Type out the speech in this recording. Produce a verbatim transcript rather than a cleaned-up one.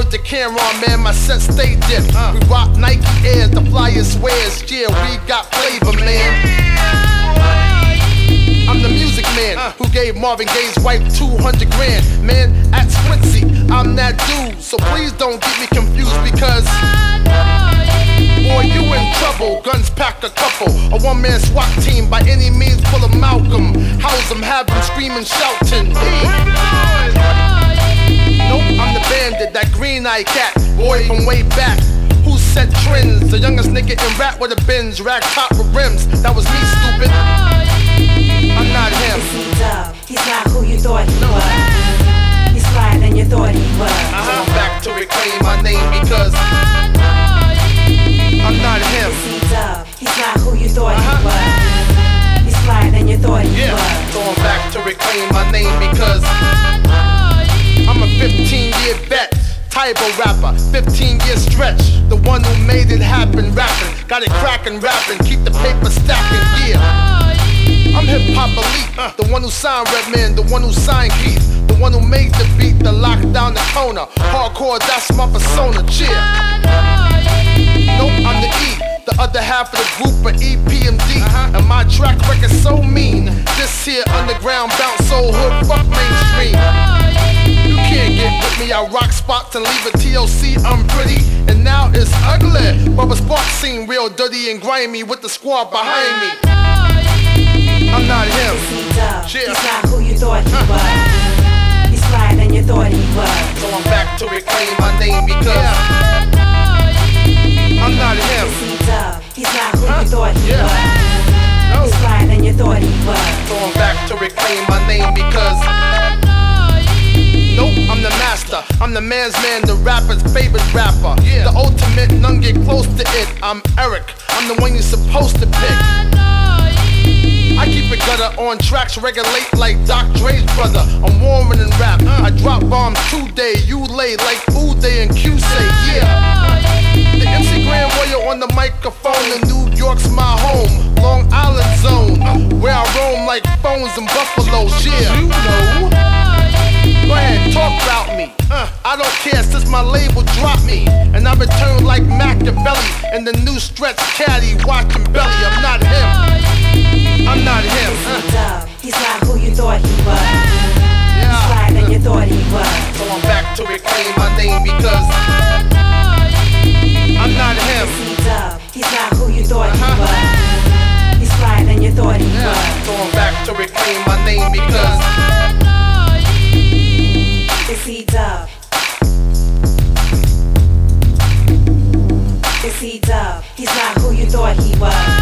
Word to Cameron, man, my set stay dip. Uh. We rock Nike Airs, the flyest swears. Yeah, we got flavor, man. I'm the music man uh. who gave Marvin Gaye's wife two hundred grand. Man, at Squincy, I'm that dude. So please don't get me confused because boy, you in trouble. Guns pack a couple. A one-man SWAT team by any means full of Malcolm. House them, have them screaming, shouting. Nope, I'm the bandit, that green-eyed cat. Boy from way back. Who set trends? The youngest nigga in rap with a Benz, rag top with rims. That was me, stupid. I'm not him. C-Dub, he's not who you thought he was. He's flyer than you thought he was. Uh-huh. I'm back to reclaim my name because I'm not him. C-Dub, he's not who you thought uh-huh. he was. He's flyer than you thought he yeah. was. So I'm back to reclaim my name because I'm a fifteen year vet, Tybo rapper, fifteen year stretch. The one who made it happen, rapping, got it cracking, rapping, keep the paper stacking, yeah. I'm hip hop elite, uh, the one who signed Redman, the one who signed Keith, the one who made the beat, the lock down the corner. Hardcore, that's my persona, cheer. Nope, I'm the E, the other half of the group of E P M D. Uh-huh. And my track record so mean. This here underground bounce so hood, fuck mainstream. You can't get with me, I rock spots and leave a T L C, I'm pretty. And now it's ugly, Bubba Sparks seem real dirty and grimy with the squad behind me. I'm not him. C-Dub, he's not who you thought he was. He's flyer than you thought he was. So I'm back to reclaim my name because I'm not him. C-Dub, he's not who you thought he yeah. was. No. He's flyer than you thought he was. So I'm back to reclaim my name because nope, I'm the master. I'm the man's man, the rapper's favorite rapper. Yeah. The ultimate, none get close to it. I'm Eric, I'm the one you're supposed to pick. I keep it gutter on tracks, regulate like Doc Dre's brother. I'm warmer than rap. I drop bombs today, you lay like Uday and Q say, yeah. The M C Grand Warrior on the microphone, and New York's my home. Long Island zone, where I roam like phones and buffaloes, yeah. You know. Go ahead, talk about me. Uh, I don't care since my label dropped me. And I return like Machiavelli in the new stretch caddy, watching belly. I'm not him. I'm not him. Uh. He's not who you thought he was. Yeah. He's flyer than you thought he was. So I'm back to reclaim my name because I'm not him. C-Dub, he's not who you thought uh-huh. he was. He's flyer than you thought he yeah. was. So I'm back to reclaim my name because it's C-Dub. It's C-Dub, he's not who you thought he was.